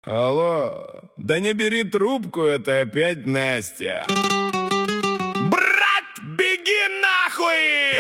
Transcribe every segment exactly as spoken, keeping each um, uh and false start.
Алло, да не бери трубку, это опять Настя. Брат, беги нахуй!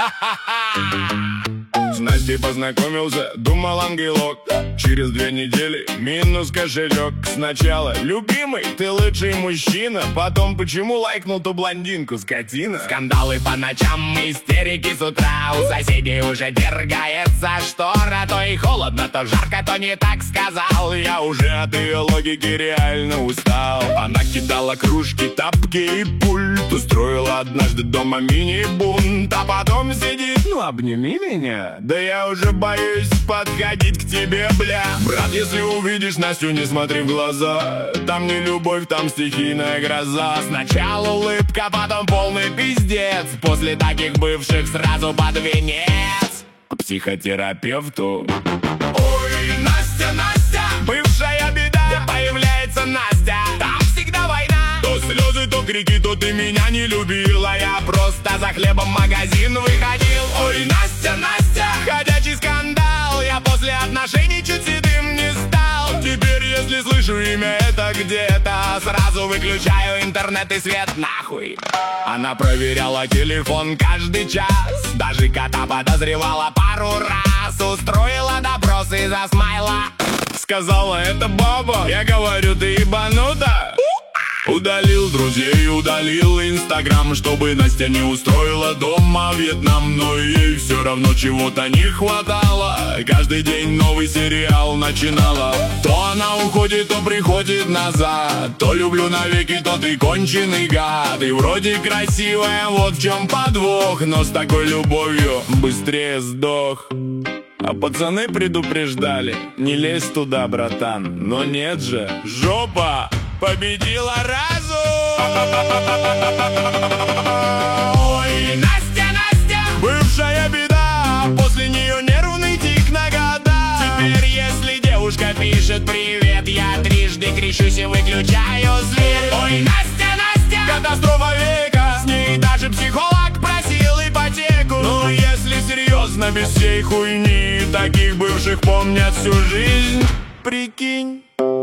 С Настей познакомился, думал ангелок. Через две недели минус кошелек. Сначала: любимый, ты лучший мужчина. Потом: почему лайкнул ту блондинку, скотина? Скандалы по ночам, истерики с утра. У соседей уже дергается штора. То и холодно, то жарко, то не так сказал. Я уже от ее логики реально устал. Она кидала кружки, тапки и пульт. Устроила однажды дома мини-бунт. А потом сидит: ну обними меня. Да я уже боюсь подходить к тебе, бля. Брат, если увидишь Настю, не смотри в глаза. Там не любовь, там стихийная гроза. Сначала улыбка, потом полный пиздец. После таких бывших сразу под венец к психотерапевту. Ой, Настя, Настя, бывшая беда. Где появляется Настя, там всегда война. То слезы, то крики, то ты меня не любила. Я просто за хлебом в магазин выходил. Ой, Настя, Настя, ходячий скандал. Я после отношений чуть седым не стал. Теперь, если слышу имя это где-то, сразу выключаю интернет и свет нахуй. Она проверяла телефон каждый час. Даже кота подозревала пару раз. Устроила допрос из-за смайла. Сказала: это баба. Я говорю: ты ебанута? Удалил друзей, удалил инстаграм, чтобы Настя не устроила дома Вьетнам. Но ей все равно чего-то не хватало. Каждый день новый сериал начинала. То она уходит, то приходит назад. То люблю навеки, то ты конченый гад. И вроде красивая, вот в чем подвох. Но с такой любовью быстрее сдох. А пацаны предупреждали: не лезь туда, братан. Но нет же, жопа победила разум. Ой, Настя, Настя, бывшая беда. После нее нервный тик на года. Теперь, если девушка пишет привет, я трижды крещусь и выключаю свет. Ой, Настя, Настя, катастрофа века. С ней даже психолог просил ипотеку. Ну, если серьезно, без всей хуйни, таких бывших помнят всю жизнь. Прикинь.